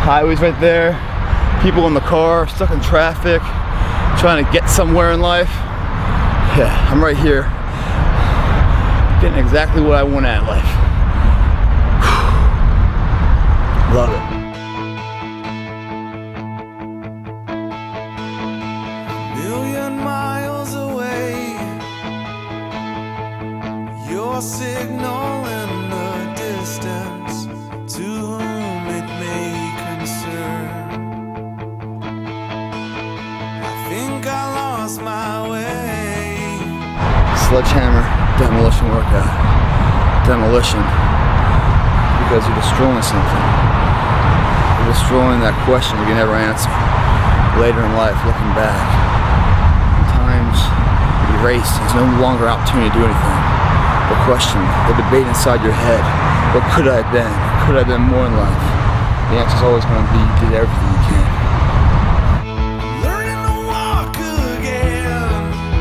Highway's right there. People in the car, stuck in traffic, trying to get somewhere in life. Yeah, I'm right here, getting exactly what I want out of life. Love it. A million miles away, your signal in the distance, to whom it may concern. I think I lost my way. Sledgehammer demolition workout. Demolition. Because you're destroying something. You're destroying that question you can never answer. Later in life, looking back. Times erased. There's no longer opportunity to do anything. The question, the debate inside your head. What could I have been? Could I have been more in life? The answer's always going to be, you did everything you can. Learning to walk again.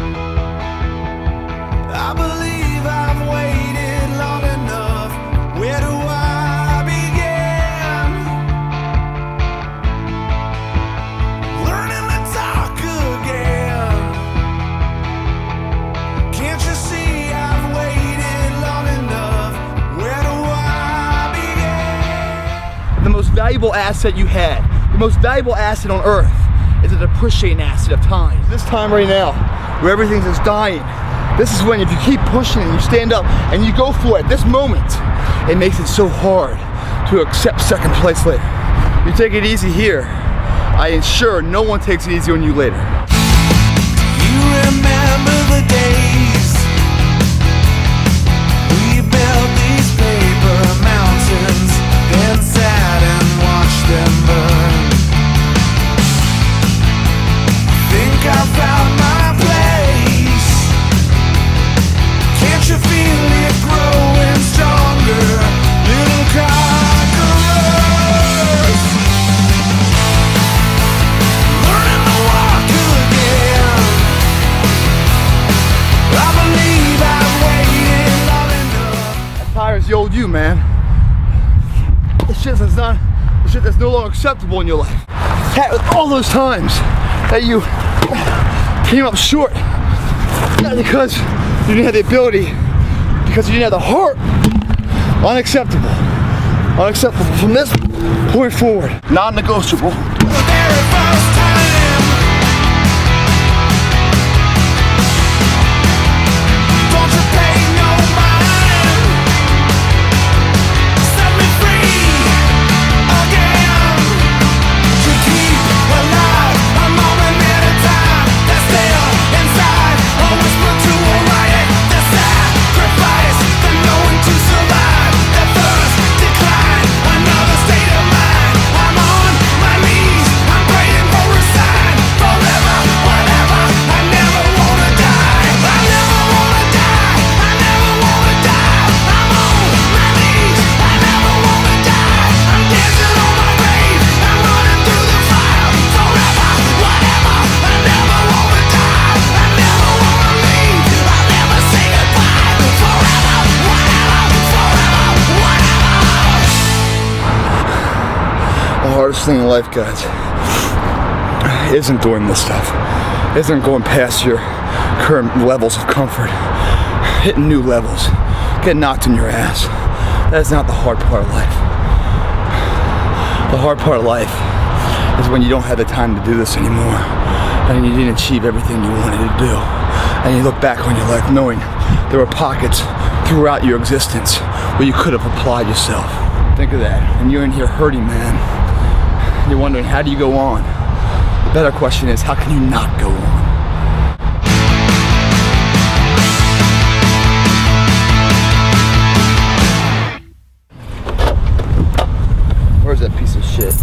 I believe I've waited long enough. Where do I begin? Learning to talk again. Can't you see I've waited long enough? Where do I begin? The most valuable asset you had, the most valuable asset on earth, is a depreciating asset of time. This time right now, where everything's just dying, this is when if you keep pushing and you stand up and you go for it, this moment, it makes it so hard to accept second place later. You take it easy here, I ensure no one takes it easy on you later. You remember the days we built these paper mountains, then sat and watched them burn. Think I found my place. Can't you feel it growing stronger, little conquerors? Learning to walk again. I believe I've waited long enough. That tires the old you, man. The shit that's no longer acceptable in your life. All those times that you came up short, not because you didn't have the ability, because you didn't have the heart. Unacceptable. Unacceptable from this point forward. Non-negotiable. The very first time. Don't you pay no mind. Set me free again. To keep alive a moment at a time. That's still inside. A whisper to a riot. The sacrifice. The knowing to survive. The first decline. Another state of mind. I'm on my knees. I'm praying for a sign. Forever, whatever. I never wanna die. I never wanna die. I never wanna die. I'm on my knees. I never wanna die. I'm dancing on my grave. I'm running through the fire. Forever, whatever. I never wanna die. I never wanna leave. I'll never say goodbye. Forever, whatever. Forever, whatever. The hardest thing in life, guys, isn't doing this stuff. Isn't going past your current levels of comfort. Hitting new levels. Getting knocked in your ass. That is not the hard part of life. The hard part of life is when you don't have the time to do this anymore. And you didn't achieve everything you wanted to do. And you look back on your life knowing there were pockets throughout your existence where you could have applied yourself. Think of that. And you're in here hurting, man. You're wondering, how do you go on? The better question is, how can you not go on? Where's that piece of shit?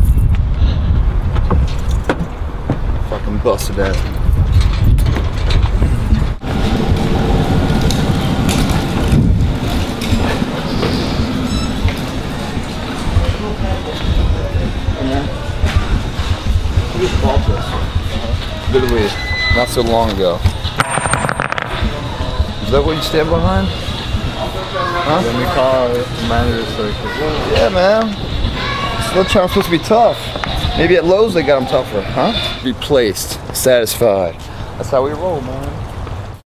Fucking busted ass. Who just bought this? Literally not so long ago. Is that what you stand behind? Huh? Let me call it manager circuit. Yeah, man. Sledgehammer's supposed to be tough. Maybe at Lowe's they got them tougher, huh? Replaced, satisfied. That's how we roll, man.